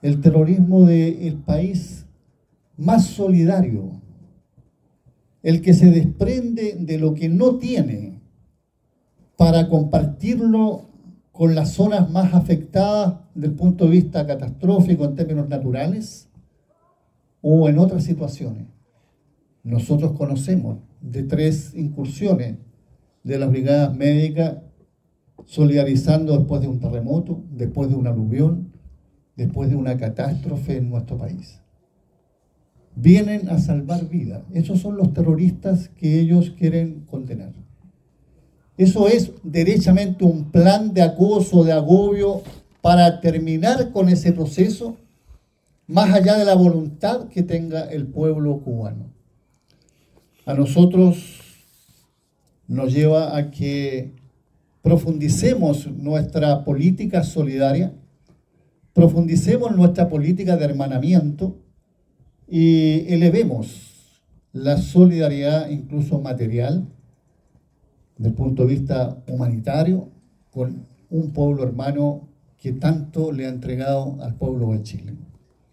el terrorismo del país más solidario, el que se desprende de lo que no tiene para compartirlo con las zonas más afectadas desde el punto de vista catastrófico en términos naturales o en otras situaciones. Nosotros conocemos de 3 incursiones de las brigadas médicas solidarizando después de un terremoto, después de un aluvión, después de una catástrofe en nuestro país. Vienen a salvar vidas. Esos son los terroristas que ellos quieren condenar. Eso es derechamente un plan de acoso, de agobio, para terminar con ese proceso, más allá de la voluntad que tenga el pueblo cubano. A nosotros nos lleva a que profundicemos nuestra política solidaria, profundicemos nuestra política de hermanamiento y elevemos la solidaridad incluso material desde el punto de vista humanitario con un pueblo hermano que tanto le ha entregado al pueblo de Chile.